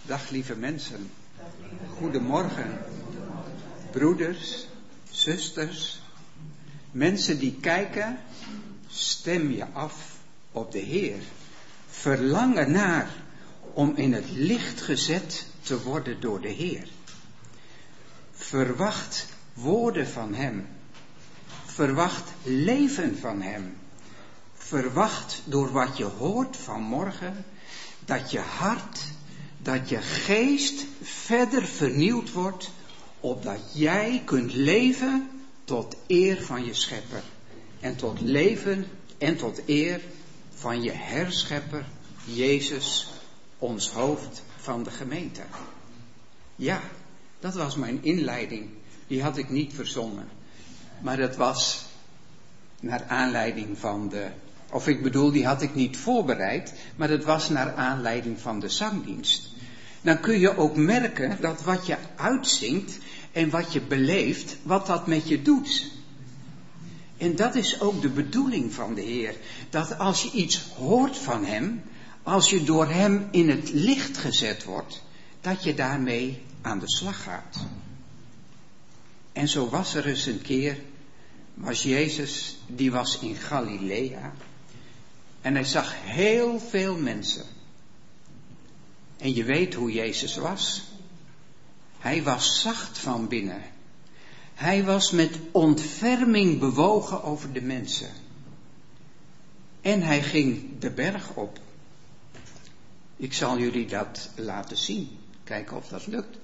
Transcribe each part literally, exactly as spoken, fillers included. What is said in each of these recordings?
Dag lieve mensen, goedemorgen, broeders, zusters, mensen die kijken, stem je af op de Heer. Verlangen naar om in het licht gezet te worden door de Heer. Verwacht woorden van Hem. Verwacht leven van Hem. Verwacht door wat je hoort vanmorgen, dat je hart, dat je geest verder vernieuwd wordt, opdat jij kunt leven tot eer van je schepper. En tot leven en tot eer van je herschepper, Jezus, ons hoofd van de gemeente. Ja, dat was mijn inleiding. Die had ik niet verzonnen. Maar dat was naar aanleiding van de... Of ik bedoel, die had ik niet voorbereid, maar dat was naar aanleiding van de zangdienst. Dan kun je ook merken dat wat je uitzingt en wat je beleeft, wat dat met je doet. En dat is ook de bedoeling van de Heer. Dat als je iets hoort van Hem, als je door Hem in het licht gezet wordt, dat je daarmee aan de slag gaat. En zo was er eens een keer, was Jezus, die was in Galilea. En hij zag heel veel mensen. En je weet hoe Jezus was. Hij was zacht van binnen. Hij was met ontferming bewogen over de mensen. En hij ging de berg op. Ik zal jullie dat laten zien. Kijken of dat lukt.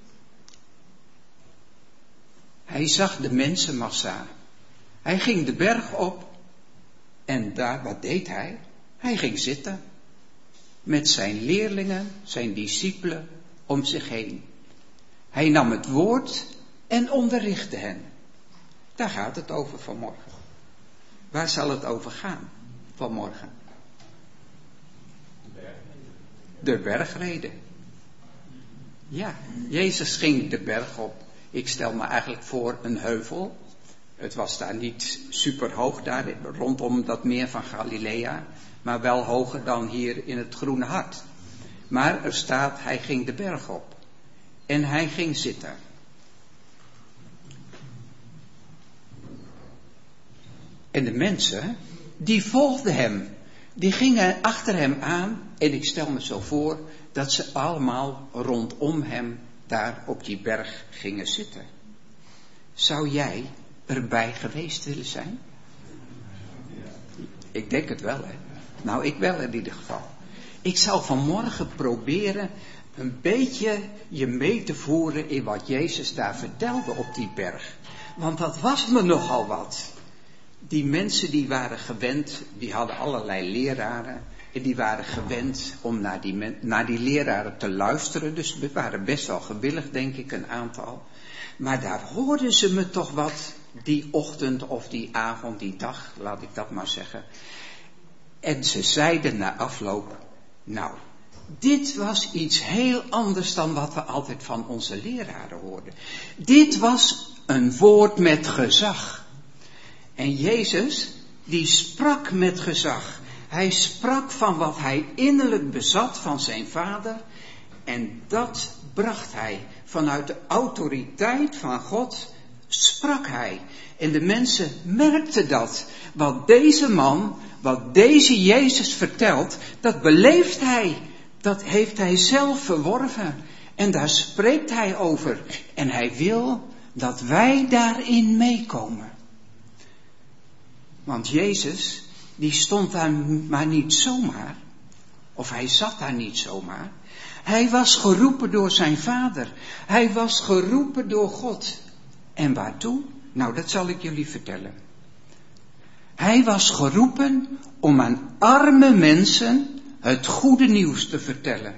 Hij zag de mensenmassa. Hij ging de berg op. En daar, wat deed hij? Hij ging zitten. Met zijn leerlingen, zijn discipelen om zich heen. Hij nam het woord en onderrichtte hen. Daar gaat het over vanmorgen. Waar zal het over gaan vanmorgen? De bergreden. Ja, Jezus ging de berg op. Ik stel me eigenlijk voor een heuvel. Het was daar niet super hoog, daar rondom dat meer van Galilea. Maar wel hoger dan hier in het Groene Hart. Maar er staat, hij ging de berg op. En hij ging zitten. En de mensen, die volgden hem. Die gingen achter hem aan. En ik stel me zo voor dat ze allemaal rondom hem daar op die berg gingen zitten. Zou jij erbij geweest willen zijn? Ik denk het wel, hè. Nou, ik wel in ieder geval. Ik zal vanmorgen proberen een beetje je mee te voeren in wat Jezus daar vertelde op die berg. Want dat was me nogal wat. Die mensen die waren gewend, die hadden allerlei leraren. En die waren gewend om naar die, men, naar die leraren te luisteren. Dus we waren best wel gewillig, denk ik, een aantal. Maar daar hoorden ze me toch wat die ochtend of die avond, die dag, laat ik dat maar zeggen. En ze zeiden na afloop, nou, dit was iets heel anders dan wat we altijd van onze leraren hoorden. Dit was een woord met gezag. En Jezus, die sprak met gezag. Hij sprak van wat hij innerlijk bezat van zijn Vader. En dat bracht hij vanuit de autoriteit van God, sprak hij. En de mensen merkten dat. Wat deze man, wat deze Jezus vertelt, dat beleeft hij. Dat heeft hij zelf verworven. En daar spreekt hij over. En hij wil dat wij daarin meekomen. Want Jezus, die stond daar maar niet zomaar. Of hij zat daar niet zomaar. Hij was geroepen door zijn Vader. Hij was geroepen door God. En waartoe? Nou, dat zal ik jullie vertellen. Hij was geroepen om aan arme mensen het goede nieuws te vertellen.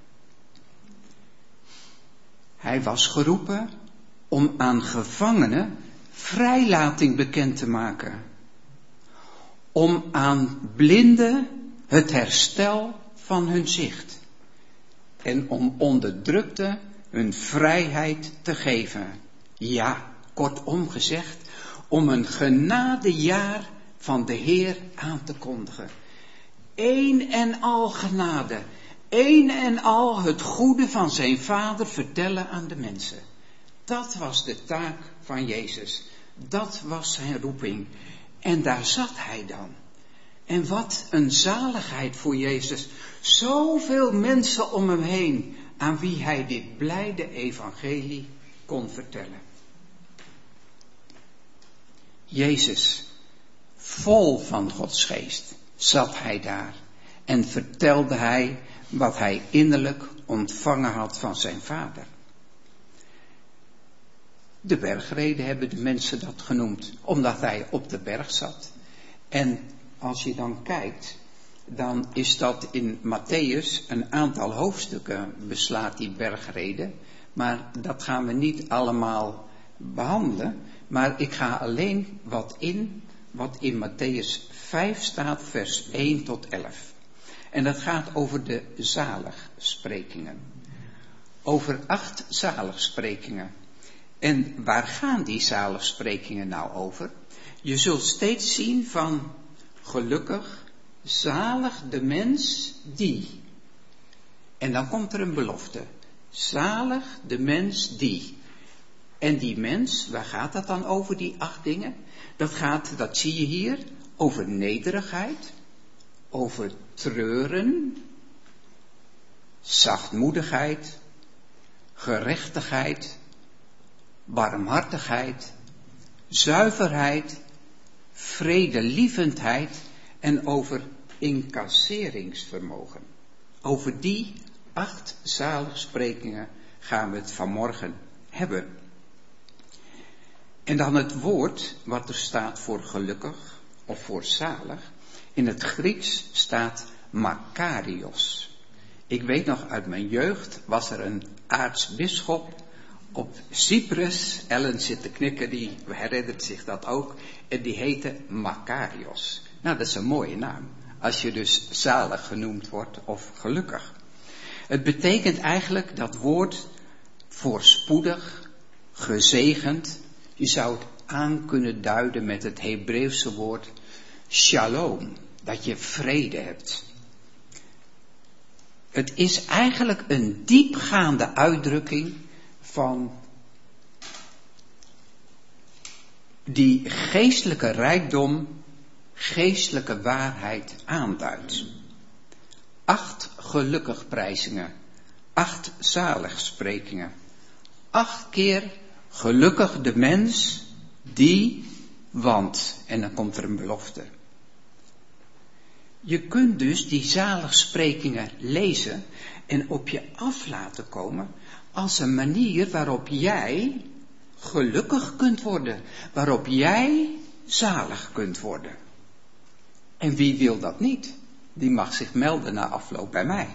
Hij was geroepen om aan gevangenen vrijlating bekend te maken. Om aan blinden het herstel van hun zicht. En om onderdrukten hun vrijheid te geven. Ja, kortom gezegd, om een genadejaar van de Heer aan te kondigen. Eén en al genade. een en al het goede van zijn Vader vertellen aan de mensen. Dat was de taak van Jezus. Dat was zijn roeping. En daar zat hij dan. En wat een zaligheid voor Jezus. Zoveel mensen om hem heen aan wie hij dit blijde evangelie kon vertellen. Jezus, vol van Gods geest, zat hij daar en vertelde hij wat hij innerlijk ontvangen had van zijn Vader. De bergreden hebben de mensen dat genoemd, omdat hij op de berg zat. En als je dan kijkt, dan is dat in Mattheüs een aantal hoofdstukken beslaat die bergreden. Maar dat gaan we niet allemaal behandelen. Maar ik ga alleen wat in, wat in Mattheüs vijf staat, vers één tot elf. En dat gaat over de zaligsprekingen. Over acht zaligsprekingen. En waar gaan die zaligsprekingen nou over? Je zult steeds zien van gelukkig, zalig de mens die. En dan komt er een belofte. Zalig de mens die. En die mens, waar gaat dat dan over, die acht dingen? Dat gaat, dat zie je hier, over nederigheid, over treuren, zachtmoedigheid, gerechtigheid, barmhartigheid, zuiverheid, vredelievendheid en over incasseringsvermogen. Over die acht zaligsprekingen gaan we het vanmorgen hebben. En dan het woord wat er staat voor gelukkig of voor zalig. In het Grieks staat makarios. Ik weet nog uit mijn jeugd was er een aartsbisschop op Cyprus. Ellen zit te knikken, die herinnert zich dat ook. En die heette Makarios. Nou, dat is een mooie naam. Als je dus zalig genoemd wordt of gelukkig. Het betekent eigenlijk dat woord voorspoedig, gezegend. Je zou het aan kunnen duiden met het Hebreeuwse woord shalom. Dat je vrede hebt. Het is eigenlijk een diepgaande uitdrukking van die geestelijke rijkdom, geestelijke waarheid aanduidt. Acht gelukigprijzingen, acht zaligsprekingen, acht keer gelukkig de mens die, want, en dan komt er een belofte. Je kunt dus die zaligsprekingen lezen en op je af laten komen als een manier waarop jij gelukkig kunt worden, waarop jij zalig kunt worden. En wie wil dat niet? Die mag zich melden na afloop bij mij.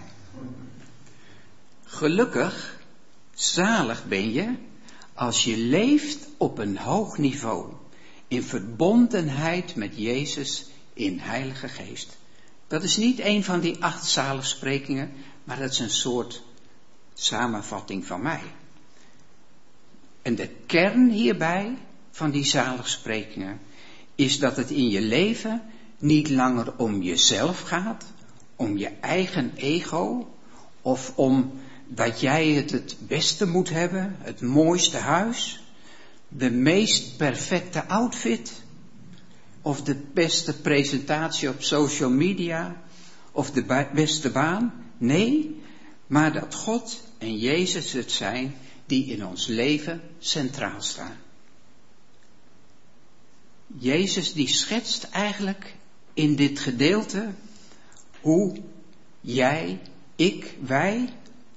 Gelukkig, zalig ben je als je leeft op een hoog niveau, in verbondenheid met Jezus in Heilige Geest. Dat is niet een van die acht zaligsprekingen, maar dat is een soort samenvatting van mij. En de kern hierbij van die zaligsprekingen is dat het in je leven niet langer om jezelf gaat, om je eigen ego, of om dat jij het het beste moet hebben, het mooiste huis, de meest perfecte outfit, of de beste presentatie op social media, of de beste baan. Nee, maar dat God en Jezus het zijn die in ons leven centraal staan. Jezus die schetst eigenlijk in dit gedeelte hoe jij, ik, wij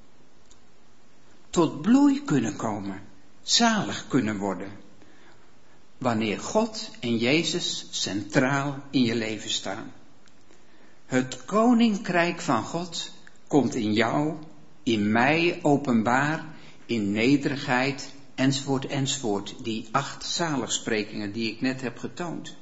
tot bloei kunnen komen, zalig kunnen worden. Wanneer God en Jezus centraal in je leven staan. Het koninkrijk van God komt in jou, in mij openbaar, in nederigheid, enzovoort, enzovoort. Die acht zaligsprekingen die ik net heb getoond.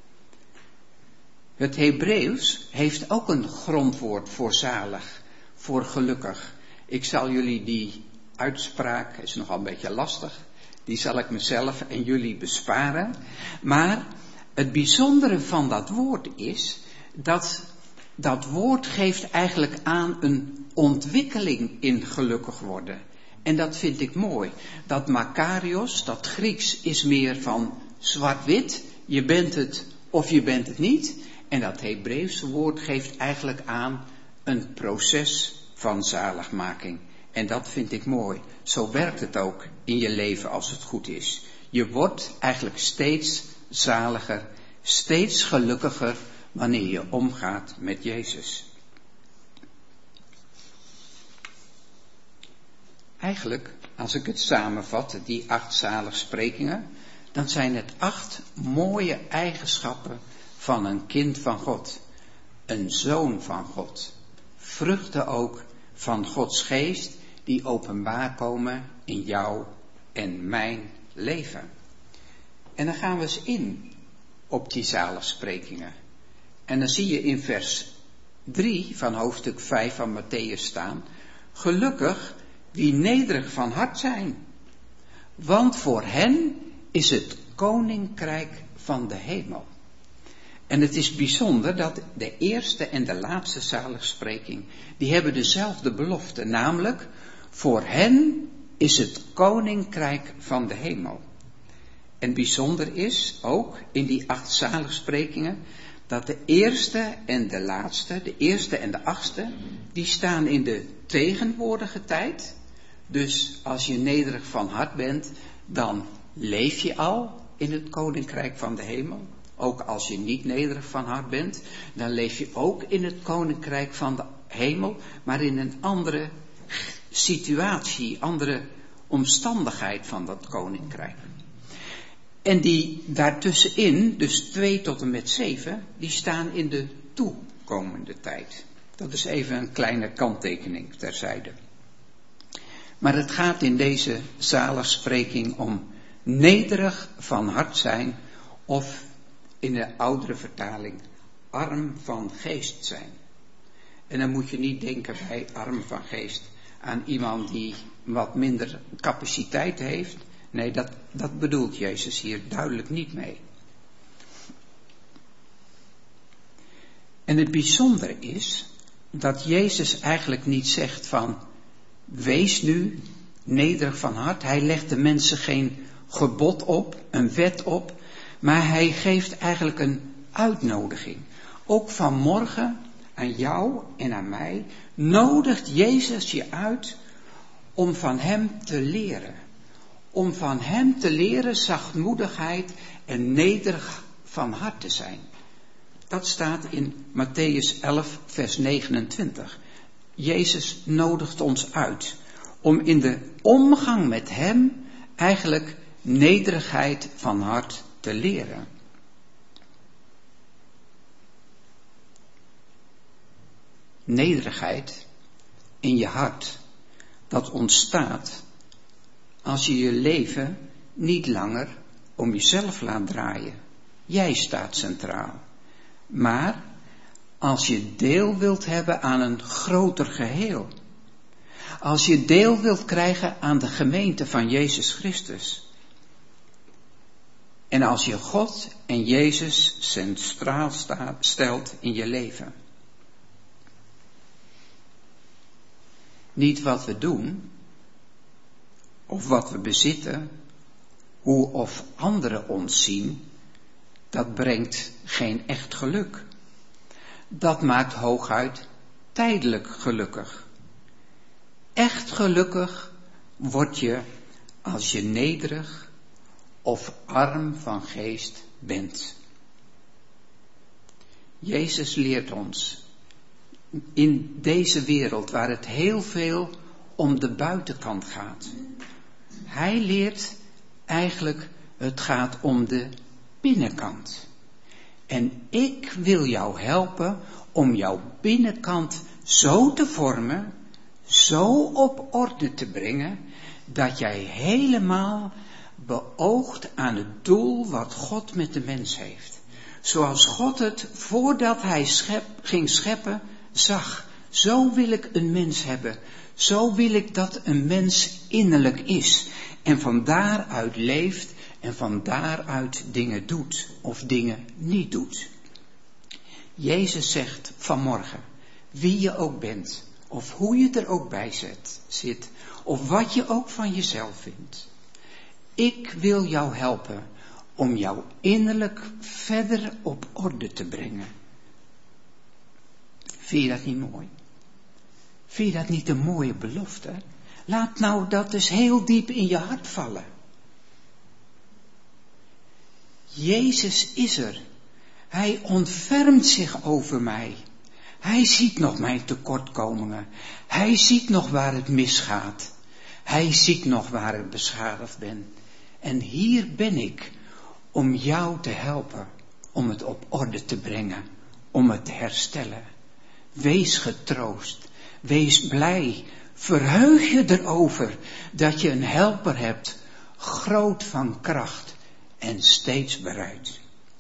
Het Hebreeuws heeft ook een grondwoord voor zalig, voor gelukkig. Ik zal jullie die uitspraak, is nogal een beetje lastig, die zal ik mezelf en jullie besparen. Maar het bijzondere van dat woord is, dat dat woord geeft eigenlijk aan een ontwikkeling in gelukkig worden. En dat vind ik mooi. Dat Makarios, dat Grieks, is meer van zwart-wit. Je bent het of je bent het niet. En dat Hebreeuwse woord geeft eigenlijk aan een proces van zaligmaking. En dat vind ik mooi. Zo werkt het ook in je leven als het goed is. Je wordt eigenlijk steeds zaliger, steeds gelukkiger wanneer je omgaat met Jezus. Eigenlijk, als ik het samenvat, die acht zaligsprekingen, dan zijn het acht mooie eigenschappen van een kind van God. Een zoon van God. Vruchten ook van Gods geest die openbaar komen in jou en mijn leven. En dan gaan we eens in op die zaligsprekingen. En dan zie je in vers drie van hoofdstuk vijf van Mattheüs staan: gelukkig wie nederig van hart zijn, want voor hen is het koninkrijk van de hemel. En het is bijzonder dat de eerste en de laatste zaligspreking, die hebben dezelfde belofte, namelijk voor hen is het koninkrijk van de hemel. En bijzonder is ook in die acht zaligsprekingen dat de eerste en de laatste, de eerste en de achtste, die staan in de tegenwoordige tijd. Dus als je nederig van hart bent, dan leef je al in het koninkrijk van de hemel. Ook als je niet nederig van hart bent, dan leef je ook in het koninkrijk van de hemel, maar in een andere situatie, andere omstandigheid van dat koninkrijk. En die daartussenin, dus twee tot en met zeven, die staan in de toekomende tijd. Dat is even een kleine kanttekening terzijde. Maar het gaat in deze zaligspreking om nederig van hart zijn, of in de oudere vertaling arm van geest zijn. En dan moet je niet denken bij arm van geest aan iemand die wat minder capaciteit heeft. Nee, dat, dat bedoelt Jezus hier duidelijk niet mee. En het bijzondere is dat Jezus eigenlijk niet zegt van wees nu nederig van hart. Hij legt de mensen geen gebod op, een wet op, maar hij geeft eigenlijk een uitnodiging. Ook vanmorgen aan jou en aan mij nodigt Jezus je uit om van hem te leren. Om van hem te leren zachtmoedigheid en nederig van hart te zijn. Dat staat in Mattheüs elf vers negenentwintig. Jezus nodigt ons uit om in de omgang met hem eigenlijk nederigheid van hart te leren. Nederigheid in je hart, dat ontstaat als je je leven niet langer om jezelf laat draaien. Jij staat centraal. Maar als je deel wilt hebben aan een groter geheel. Als je deel wilt krijgen aan de gemeente van Jezus Christus. En als je God en Jezus centraal staat, stelt in je leven. Niet wat we doen, of wat we bezitten, hoe of anderen ons zien, dat brengt geen echt geluk. Dat maakt hooguit tijdelijk gelukkig. Echt gelukkig word je als je nederig of arm van geest bent. Jezus leert ons in deze wereld waar het heel veel om de buitenkant gaat. Hij leert eigenlijk, het gaat om de binnenkant. En ik wil jou helpen om jouw binnenkant zo te vormen, zo op orde te brengen, dat jij helemaal beoogt aan het doel wat God met de mens heeft. Zoals God het, voordat hij schep, ging scheppen, zag. Zo wil ik een mens hebben. Zo wil ik dat een mens innerlijk is. En van daaruit leeft en van daaruit dingen doet of dingen niet doet. Jezus zegt vanmorgen, wie je ook bent, Of hoe je er ook bij zet, zit. Of wat je ook van jezelf vindt. Ik wil jou helpen om jou innerlijk verder op orde te brengen. Vind je dat niet mooi? Vind je dat niet een mooie belofte? Laat nou dat dus heel diep in je hart vallen. Jezus is er. Hij ontfermt zich over mij. Hij ziet nog mijn tekortkomingen. Hij ziet nog waar het misgaat. Hij ziet nog waar ik beschadigd ben. En hier ben ik om jou te helpen. Om het op orde te brengen. Om het te herstellen. Wees getroost. Wees blij. Verheug je erover dat je een helper hebt. Groot van kracht. En steeds bereid.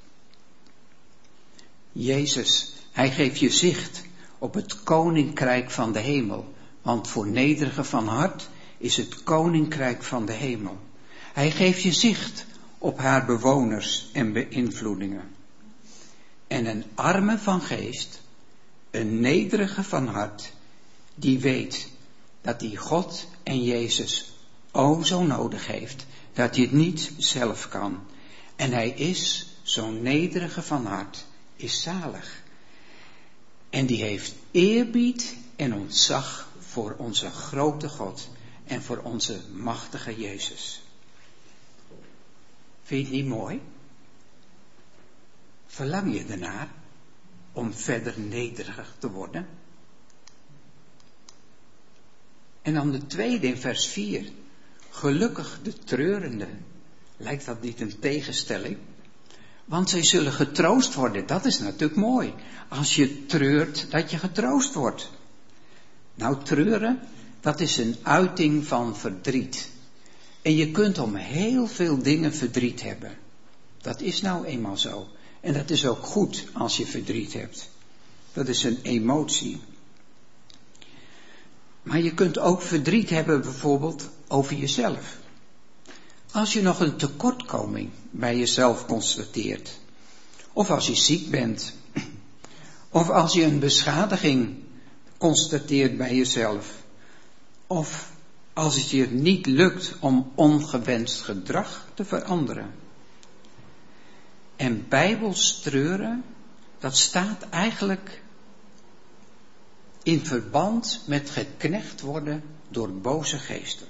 Jezus, hij geeft je zicht op het koninkrijk van de hemel. Want voor nederigen van hart is het koninkrijk van de hemel. Hij geeft je zicht op haar bewoners en beïnvloedingen. En een arme van geest, een nederige van hart, die weet dat hij God en Jezus o zo nodig heeft, dat hij het niet zelf kan. En hij is zo'n nederige van hart, is zalig. En die heeft eerbied en ontzag voor onze grote God en voor onze machtige Jezus. Vind je het niet mooi? Verlang je ernaar om verder nederig te worden? En dan de tweede in vers vier. Gelukkig de treurenden. Lijkt dat niet een tegenstelling? Want zij zullen getroost worden. Dat is natuurlijk mooi. Als je treurt, dat je getroost wordt. Nou, treuren, dat is een uiting van verdriet. En je kunt om heel veel dingen verdriet hebben. Dat is nou eenmaal zo. En dat is ook goed als je verdriet hebt. Dat is een emotie. Maar je kunt ook verdriet hebben bijvoorbeeld over jezelf. Als je nog een tekortkoming bij jezelf constateert. Of als je ziek bent. Of als je een beschadiging constateert bij jezelf. Of als het je niet lukt om ongewenst gedrag te veranderen. En bijbels treuren, dat staat eigenlijk in verband met geknecht worden door boze geesten.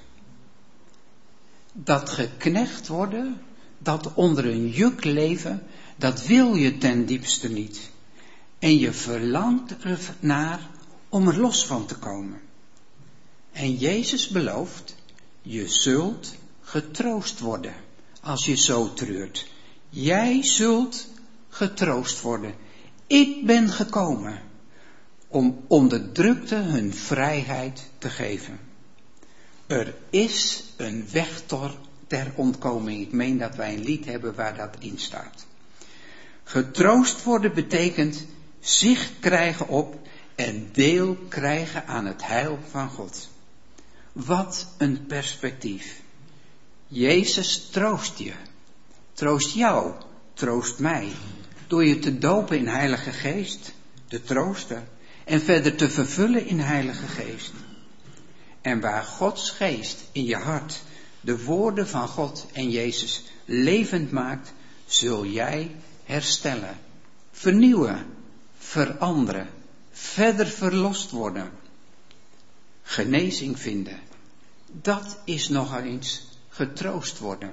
Dat geknecht worden, dat onder een juk leven, dat wil je ten diepste niet. En je verlangt ernaar om er los van te komen. En Jezus belooft, je zult getroost worden als je zo treurt. Jij zult getroost worden. Ik ben gekomen om onderdrukten hun vrijheid te geven. Er is een weg ter ontkoming. Ik meen dat wij een lied hebben waar dat in staat. Getroost worden betekent zicht krijgen op en deel krijgen aan het heil van God. Wat een perspectief. Jezus troost je. Troost jou. Troost mij. Door je te dopen in Heilige Geest. De trooster. En verder te vervullen in Heilige Geest. En waar Gods Geest in je hart de woorden van God en Jezus levend maakt, zul jij herstellen, vernieuwen, veranderen, verder verlost worden, genezing vinden. Dat is nog eens getroost worden.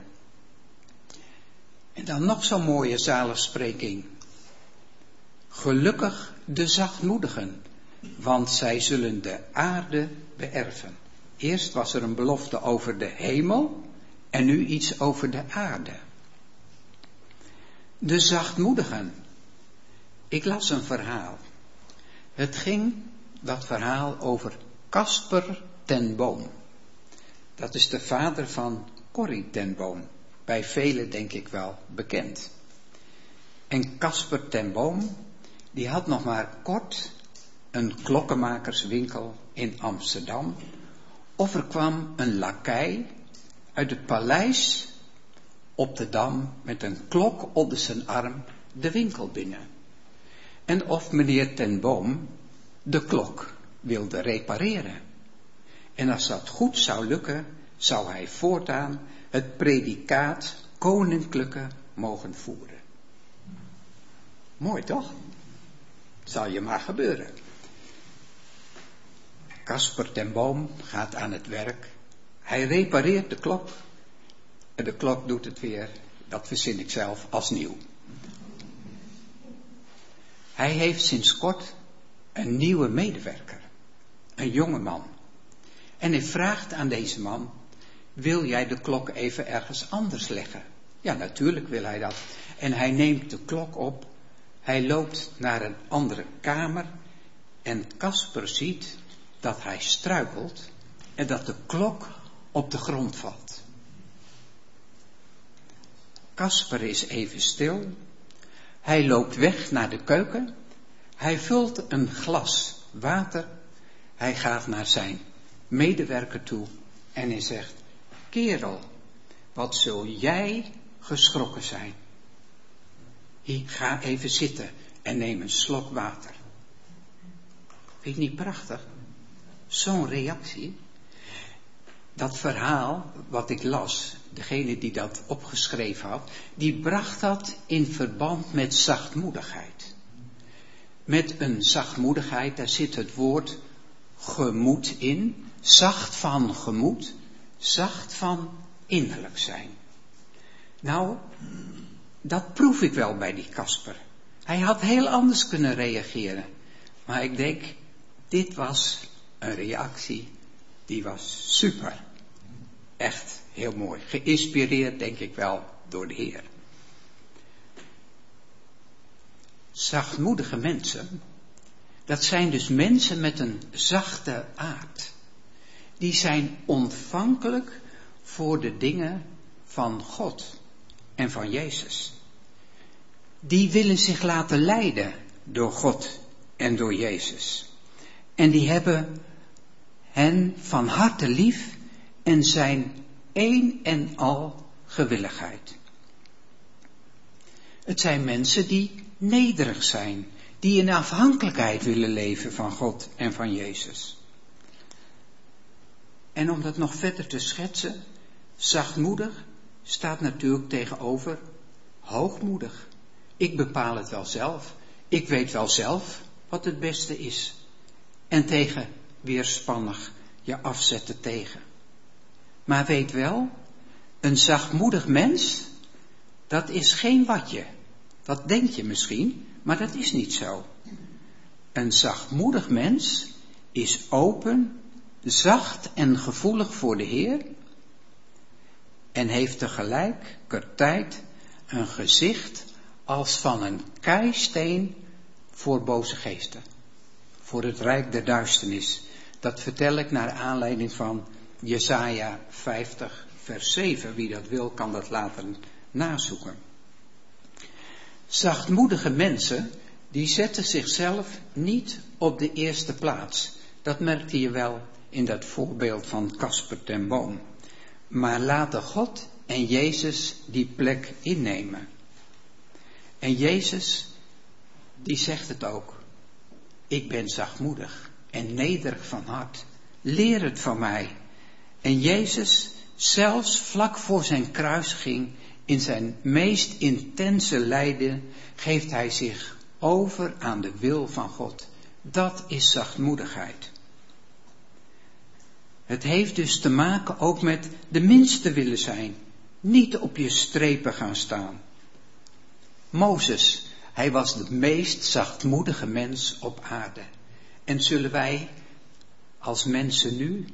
En dan nog zo'n mooie zaligspreking. Gelukkig de zachtmoedigen, want zij zullen de aarde beërven. Eerst was er een belofte over de hemel en nu iets over de aarde. De zachtmoedigen. Ik las een verhaal. Het ging, dat verhaal, over Casper ten Boom. Dat is de vader van Corrie ten Boom. Bij velen denk ik wel bekend. En Casper ten Boom, die had nog maar kort een klokkenmakerswinkel in Amsterdam. Of er kwam een lakei uit het paleis op de Dam met een klok onder zijn arm de winkel binnen. En of meneer ten Boom de klok wilde repareren. En als dat goed zou lukken, zou hij voortaan het predicaat koninklijke mogen voeren. Mooi toch? Zal je maar gebeuren. Casper ten Boom gaat aan het werk. Hij repareert de klok. En de klok doet het weer, dat verzin ik zelf, als nieuw. Hij heeft sinds kort een nieuwe medewerker. Een jonge man. En hij vraagt aan deze man, wil jij de klok even ergens anders leggen? Ja, natuurlijk wil hij dat. En hij neemt de klok op. Hij loopt naar een andere kamer. En Casper ziet dat hij struikelt en dat de klok op de grond valt. Casper is even stil. Hij loopt weg naar de keuken. Hij vult een glas water. Hij gaat naar zijn medewerker toe en hij zegt, kerel, wat zul jij geschrokken zijn. Ik ga even zitten en neem een slok water. Vind je niet prachtig? Zo'n reactie. Dat verhaal wat ik las, degene die dat opgeschreven had, die bracht dat in verband met zachtmoedigheid. Met een zachtmoedigheid, daar zit het woord gemoed in. Zacht van gemoed, zacht van innerlijk zijn. Nou, dat proef ik wel bij die Casper. Hij had heel anders kunnen reageren. Maar ik denk, dit was een reactie, die was super. Echt heel mooi. Geïnspireerd, denk ik wel, door de Heer. Zachtmoedige mensen, dat zijn dus mensen met een zachte aard. Die zijn ontvankelijk voor de dingen van God en van Jezus. Die willen zich laten leiden door God en door Jezus. En die hebben hen van harte lief en zijn één en al gewilligheid. Het zijn mensen die nederig zijn, die in afhankelijkheid willen leven van God en van Jezus. En om dat nog verder te schetsen, zachtmoedig staat natuurlijk tegenover hoogmoedig. Ik bepaal het wel zelf, ik weet wel zelf wat het beste is. En tegen weerspannig je afzetten tegen. Maar weet wel, een zachtmoedig mens, dat is geen watje. Dat denk je misschien, maar dat is niet zo. Een zachtmoedig mens is open, zacht en gevoelig voor de Heer en heeft tegelijkertijd een gezicht als van een keisteen voor boze geesten. Voor het rijk der duisternis. Dat vertel ik naar aanleiding van Jesaja vijftig vers zeven. Wie dat wil kan dat laten nazoeken. Zachtmoedige mensen, die zetten zichzelf niet op de eerste plaats. Dat merkte je wel in dat voorbeeld van Casper ten Boom. Maar laten God en Jezus die plek innemen. En Jezus, die zegt het ook. Ik ben zachtmoedig en nederig van hart. Leer het van mij. En Jezus, zelfs vlak voor zijn kruisiging, in zijn meest intense lijden, geeft hij zich over aan de wil van God. Dat is zachtmoedigheid. Het heeft dus te maken ook met de minste willen zijn. Niet op je strepen gaan staan. Mozes, hij was de meest zachtmoedige mens op aarde. En zullen wij als mensen nu,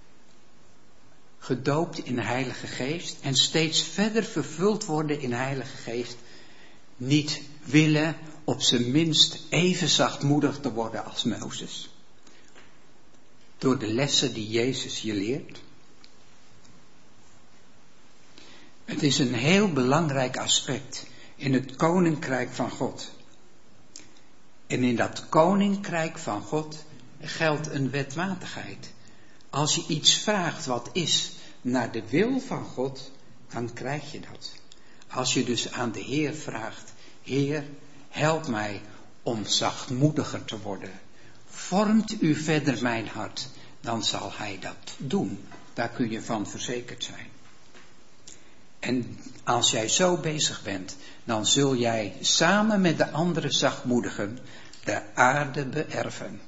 gedoopt in de Heilige Geest en steeds verder vervuld worden in de Heilige Geest, niet willen op zijn minst even zachtmoedig te worden als Mozes? Door de lessen die Jezus je leert. Het is een heel belangrijk aspect in het koninkrijk van God. En in dat koninkrijk van God geldt een wetmatigheid. Als je iets vraagt wat is naar de wil van God, dan krijg je dat. Als je dus aan de Heer vraagt, Heer, help mij om zachtmoediger te worden. vormt u verder mijn hart, dan zal hij dat doen. Daar kun je van verzekerd zijn. En als jij zo bezig bent, dan zul jij samen met de andere zachtmoedigen de aarde beërven.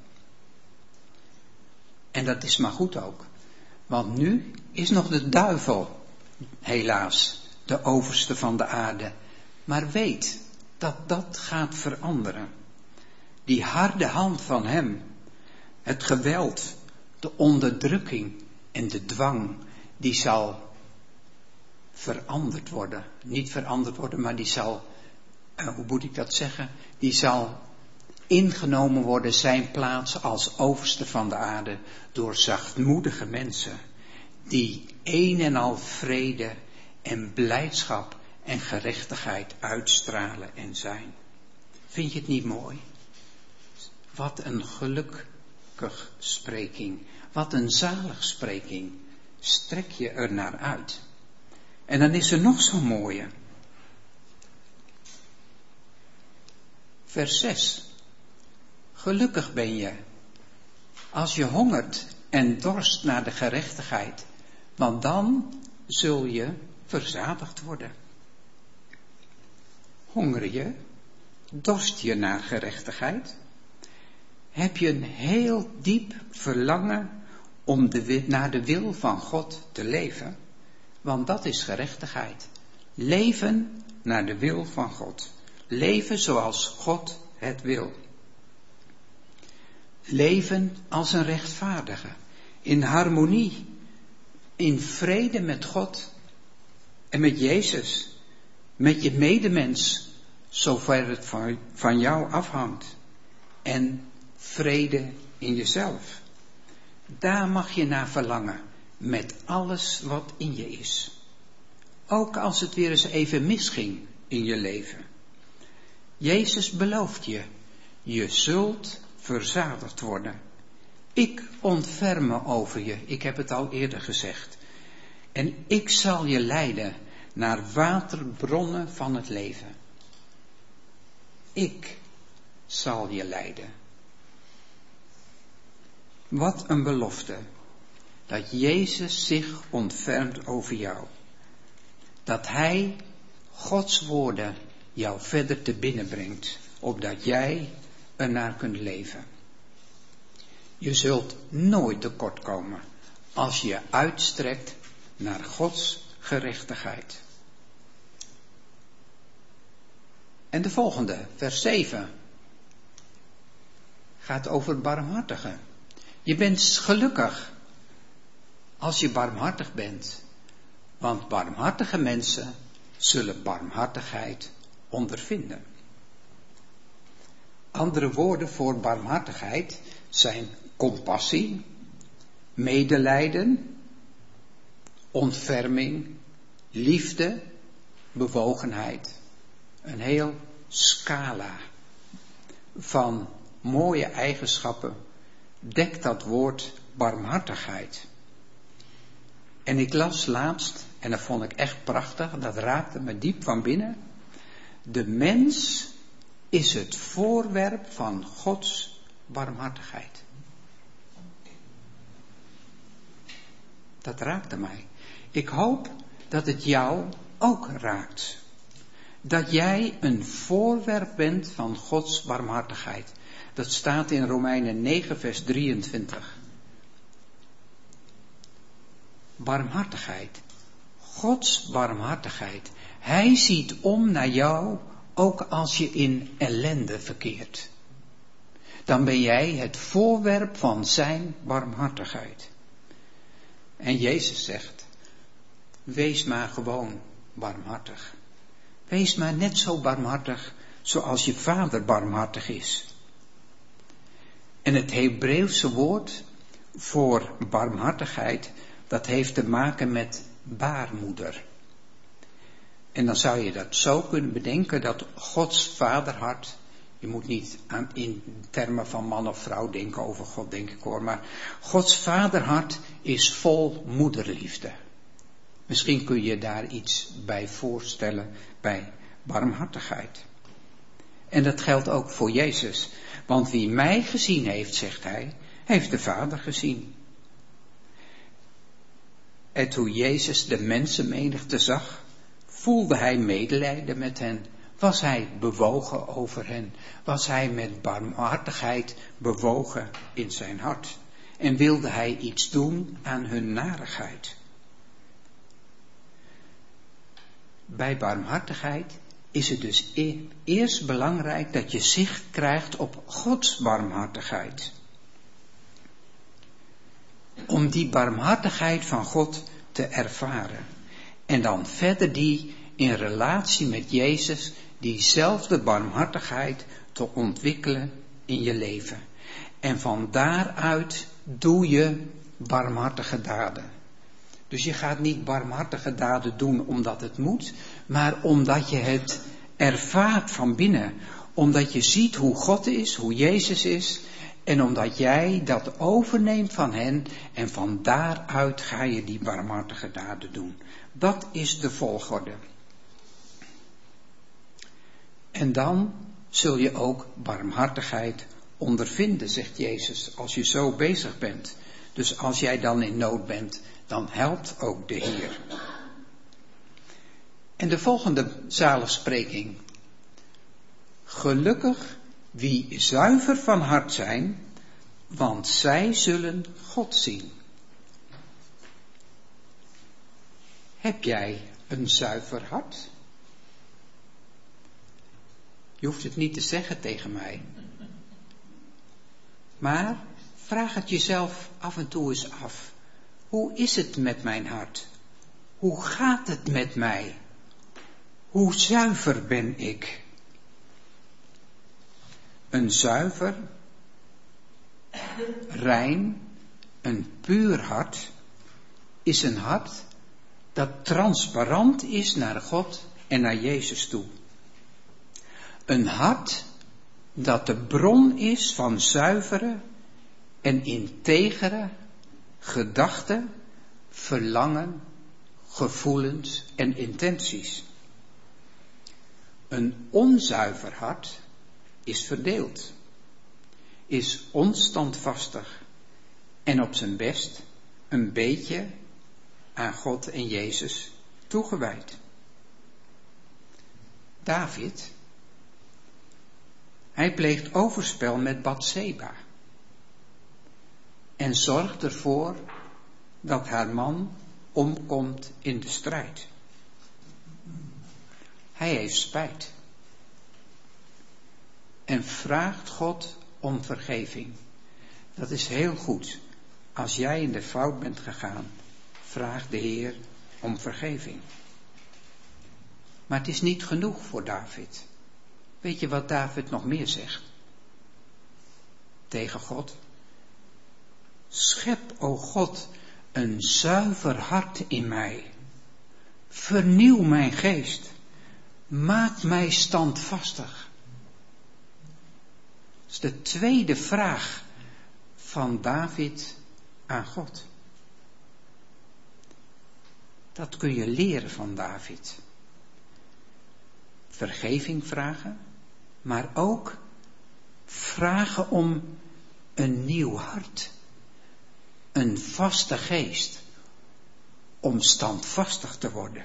En dat is maar goed ook. Want nu is nog de duivel, helaas, de overste van de aarde. Maar weet dat dat gaat veranderen. Die harde hand van hem, het geweld, de onderdrukking en de dwang, die zal veranderd worden. Niet veranderd worden, maar die zal, uh, hoe moet ik dat zeggen? Die zal ingenomen worden, zijn plaats als overste van de aarde, door zachtmoedige mensen, die een en al vrede en blijdschap en gerechtigheid uitstralen en zijn. Vind je het niet mooi? Wat een gelukkig spreking, wat een zalig spreking. Strek je er naar uit. En dan is er nog zo'n mooie. Vers zes. Gelukkig ben je als je hongert en dorst naar de gerechtigheid, want dan zul je verzadigd worden. Honger je? Dorst je naar gerechtigheid? Heb je een heel diep verlangen om de, naar de wil van God te leven? Want dat is gerechtigheid. Leven naar de wil van God. Leven zoals God het wil. Leven als een rechtvaardige. In harmonie. In vrede met God. En met Jezus. Met je medemens. Zover het van, van jou afhangt. En vrede in jezelf. Daar mag je naar verlangen. Met alles wat in je is. Ook als het weer eens even misging in je leven. Jezus belooft je. Je zult verzadigd worden. Ik ontferm me over je. Ik heb het al eerder gezegd. En ik zal je leiden naar waterbronnen van het leven. Ik zal je leiden. Wat een belofte. Dat Jezus zich ontfermt over jou. Dat Hij Gods woorden jou verder te binnen brengt. Opdat jij ernaar kunt leven. Je zult nooit tekort komen. Als je je uitstrekt naar Gods gerechtigheid. En de volgende, vers zeven. Gaat over barmhartigen. Je bent gelukkig als je barmhartig bent. Want barmhartige mensen zullen barmhartigheid ondervinden. Andere woorden voor barmhartigheid zijn compassie, medelijden, ontferming, liefde, bewogenheid. Een heel scala van mooie eigenschappen dekt dat woord barmhartigheid. En ik las laatst, en dat vond ik echt prachtig, dat raakte me diep van binnen. De mens is het voorwerp van Gods barmhartigheid. Dat raakte mij. Ik hoop dat het jou ook raakt. Dat jij een voorwerp bent van Gods barmhartigheid. Dat staat in Romeinen negen vers drieëntwintig. Barmhartigheid. Gods barmhartigheid. Hij ziet om naar jou ook als je in ellende verkeert. Dan ben jij het voorwerp van zijn barmhartigheid. En Jezus zegt, wees maar gewoon barmhartig. Wees maar net zo barmhartig zoals je vader barmhartig is. En het Hebreeuwse woord voor barmhartigheid, dat heeft te maken met baarmoeder. En dan zou je dat zo kunnen bedenken dat Gods vaderhart, je moet niet aan, in termen van man of vrouw denken over God, denk ik hoor, maar Gods vaderhart is vol moederliefde. Misschien kun je daar iets bij voorstellen bij barmhartigheid. En dat geldt ook voor Jezus. Want wie mij gezien heeft, zegt hij, heeft de Vader gezien. En toen Jezus de mensenmenigte zag, voelde hij medelijden met hen. Was hij bewogen over hen? Was hij met barmhartigheid bewogen in zijn hart? En wilde hij iets doen aan hun narigheid? Bij barmhartigheid is het dus eerst belangrijk dat je zicht krijgt op Gods barmhartigheid. Om die barmhartigheid van God te ervaren. En dan verder die in relatie met Jezus, diezelfde barmhartigheid te ontwikkelen in je leven. En van daaruit doe je barmhartige daden. Dus je gaat niet barmhartige daden doen omdat het moet, maar omdat je het ervaart van binnen. Omdat je ziet hoe God is, hoe Jezus is. En omdat jij dat overneemt van hen en van daaruit ga je die barmhartige daden doen. Dat is de volgorde. En dan zul je ook barmhartigheid ondervinden, zegt Jezus, als je zo bezig bent. Dus als jij dan in nood bent, dan helpt ook de Heer. En de volgende zaligspreking. Gelukkig wie zuiver van hart zijn, want zij zullen God zien. Heb jij een zuiver hart? Je hoeft het niet te zeggen tegen mij. Maar vraag het jezelf af en toe eens af. Hoe is het met mijn hart? Hoe gaat het met mij? Hoe zuiver ben ik? Een zuiver, rein, een puur hart is een hart dat transparant is naar God en naar Jezus toe. Een hart dat de bron is van zuivere en integere gedachten, verlangen, gevoelens en intenties. Een onzuiver hart is verdeeld, is onstandvastig en op zijn best een beetje aan God en Jezus toegewijd. David, hij pleegt overspel met Batseba en zorgt ervoor dat haar man omkomt in de strijd. Hij heeft spijt en vraagt God om vergeving. Dat is heel goed. Als jij in de fout bent gegaan, vraag de Heer om vergeving. Maar het is niet genoeg voor David. Weet je wat David nog meer zegt? Tegen God. Schep, o God, een zuiver hart in mij. Vernieuw mijn geest. Maak mij standvastig. Dat is de tweede vraag van David aan God. Dat kun je leren van David. Vergeving vragen, maar ook vragen om een nieuw hart. Een vaste geest. Om standvastig te worden.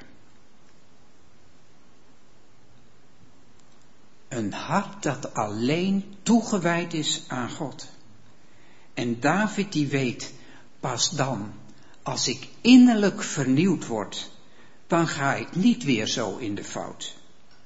Een hart dat alleen toegewijd is aan God. En David die weet, pas dan, als ik innerlijk vernieuwd word, dan ga ik niet weer zo in de fout.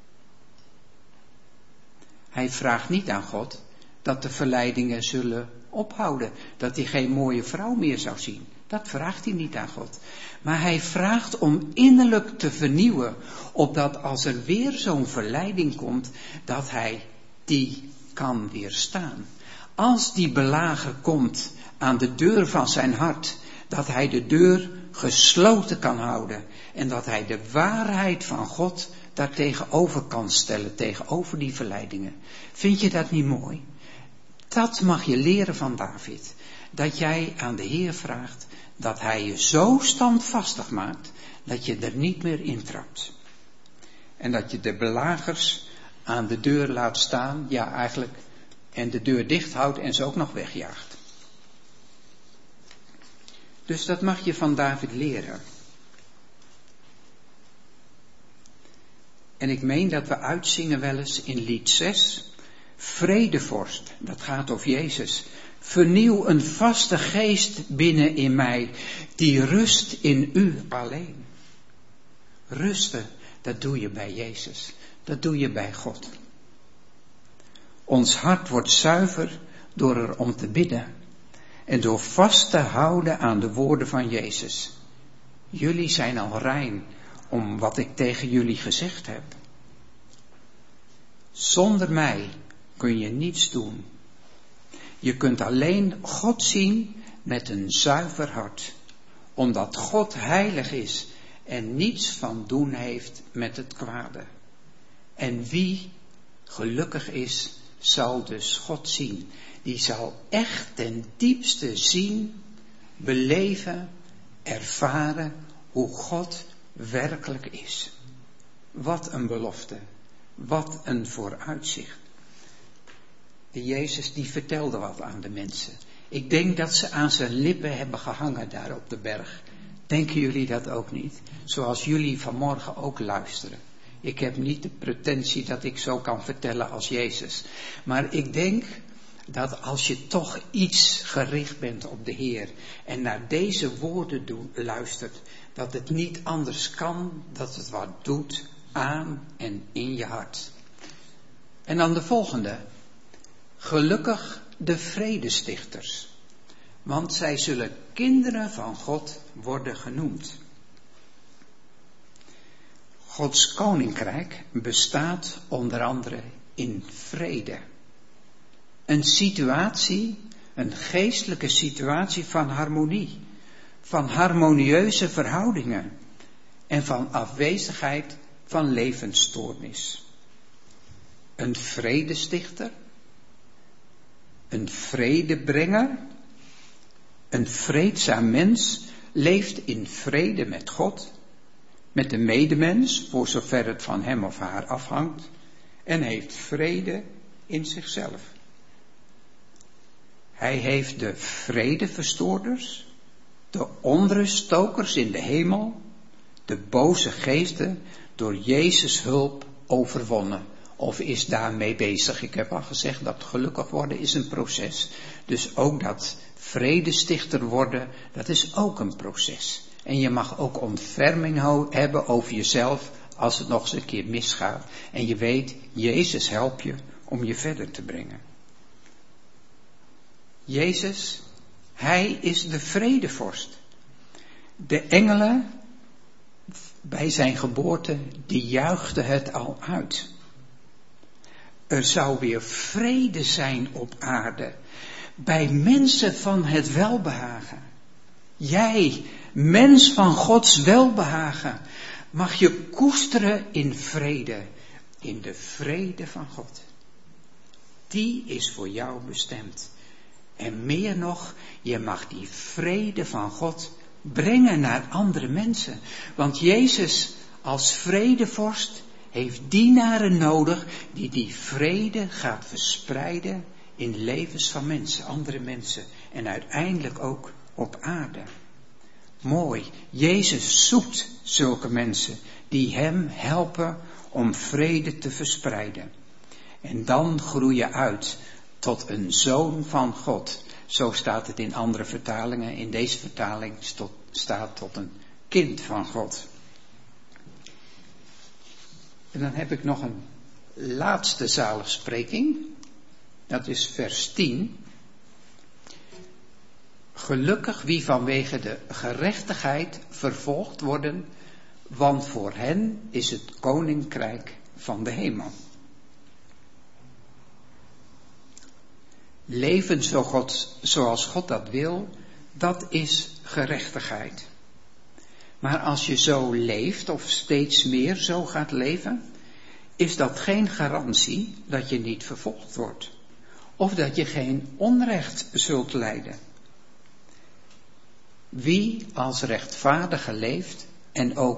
Hij vraagt niet aan God dat de verleidingen zullen ophouden, dat hij geen mooie vrouw meer zou zien. Dat vraagt hij niet aan God. Maar hij vraagt om innerlijk te vernieuwen, opdat als er weer zo'n verleiding komt, dat hij die kan weerstaan. Als die belager komt aan de deur van zijn hart, dat hij de deur gesloten kan houden en dat hij de waarheid van God daar tegenover kan stellen, tegenover die verleidingen. Vind je dat niet mooi? Dat mag je leren van David. Dat jij aan de Heer vraagt dat hij je zo standvastig maakt dat je er niet meer intrapt. En dat je de belagers aan de deur laat staan, ja eigenlijk, en de deur dicht houdt en ze ook nog wegjaagt. Dus dat mag je van David leren. En ik meen dat we uitzingen wel eens in lied zes, Vredevorst, dat gaat over Jezus. Vernieuw een vaste geest binnen in mij, die rust in u alleen. Rusten, dat doe je bij Jezus, dat doe je bij God. Ons hart wordt zuiver door erom te bidden en door vast te houden aan de woorden van Jezus. Jullie zijn al rein om wat ik tegen jullie gezegd heb. Zonder mij kun je niets doen. Je kunt alleen God zien met een zuiver hart, omdat God heilig is en niets van doen heeft met het kwade. En wie gelukkig is, zal dus God zien. Die zal echt ten diepste zien, beleven, ervaren hoe God werkelijk is. Wat een belofte, wat een vooruitzicht. De Jezus die vertelde wat aan de mensen. Ik denk dat ze aan zijn lippen hebben gehangen daar op de berg. Denken jullie dat ook niet? Zoals jullie vanmorgen ook luisteren. Ik heb niet de pretentie dat ik zo kan vertellen als Jezus. Maar ik denk dat als je toch iets gericht bent op de Heer en naar deze woorden do- luistert, dat het niet anders kan, dat het wat doet aan en in je hart. En dan de volgende. Gelukkig de vredestichters, want zij zullen kinderen van God worden genoemd. Gods koninkrijk bestaat onder andere in vrede. Een situatie, een geestelijke situatie van harmonie, van harmonieuze verhoudingen en van afwezigheid van levensstoornis. Een vredestichter, een vredebrenger, een vreedzaam mens leeft in vrede met God, met de medemens, voor zover het van hem of haar afhangt, en heeft vrede in zichzelf. Hij heeft de vredeverstoorders, de onruststokers in de hemel, de boze geesten door Jezus' hulp overwonnen. Of is daarmee bezig. Ik heb al gezegd dat gelukkig worden is een proces. Dus ook dat vredestichter worden, dat is ook een proces. En je mag ook ontferming hebben over jezelf als het nog eens een keer misgaat. En je weet, Jezus helpt je om je verder te brengen. Jezus, hij is de vredevorst. De engelen bij zijn geboorte, die juichten het al uit. Er zou weer vrede zijn op aarde, bij mensen van het welbehagen. Jij, mens van Gods welbehagen, mag je koesteren in vrede, in de vrede van God. Die is voor jou bestemd. En meer nog, je mag die vrede van God brengen naar andere mensen. Want Jezus als vredevorst heeft dienaren nodig die die vrede gaat verspreiden in levens van mensen, andere mensen en uiteindelijk ook op aarde. Mooi, Jezus zoekt zulke mensen die hem helpen om vrede te verspreiden. En dan groei je uit tot een zoon van God. Zo staat het in andere vertalingen. In deze vertaling staat tot een kind van God. En dan heb ik nog een laatste zaligspreking. Dat is vers tien. Gelukkig wie vanwege de gerechtigheid vervolgd worden, want voor hen is het koninkrijk van de hemel. Leven zo God, zoals God dat wil, dat is gerechtigheid. Maar als je zo leeft, of steeds meer zo gaat leven, is dat geen garantie dat je niet vervolgd wordt. Of dat je geen onrecht zult lijden. Wie als rechtvaardige leeft en ook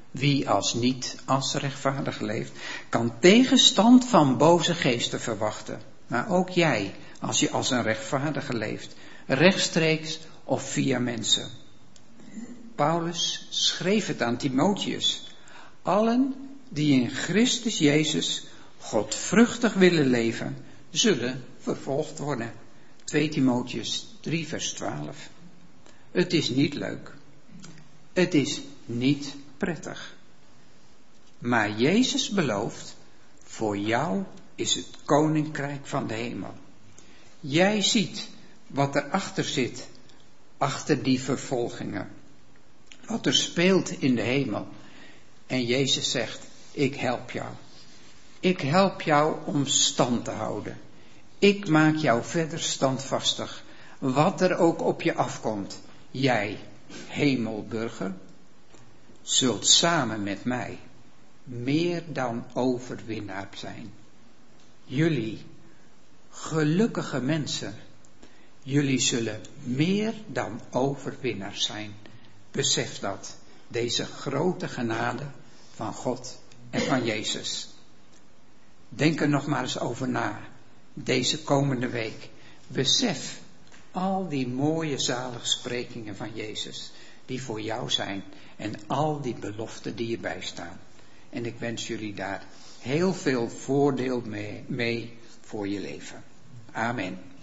Wie als niet als rechtvaardig leeft, kan tegenstand van boze geesten verwachten. Maar ook jij, als je als een rechtvaardige leeft, rechtstreeks of via mensen. Paulus schreef het aan Timotheus. Allen die in Christus Jezus godvruchtig willen leven, zullen vervolgd worden. twee Timotheus drie vers twaalf. Het is niet leuk. Het is niet prettig. Maar Jezus belooft, voor jou is het koninkrijk van de hemel. Jij ziet wat erachter zit, achter die vervolgingen. Wat er speelt in de hemel. En Jezus zegt, ik help jou. Ik help jou om stand te houden. Ik maak jou verder standvastig. Wat er ook op je afkomt. Jij, hemelburger, zult samen met mij meer dan overwinnaar zijn. Jullie, gelukkige mensen, jullie zullen meer dan overwinnaars zijn. Besef dat, deze grote genade van God en van Jezus. Denk er nog maar eens over na, deze komende week. Besef al die mooie zaligsprekingen van Jezus, die voor jou zijn, en al die beloften die erbij staan. En ik wens jullie daar heel veel voordeel mee, mee voor je leven. Amen.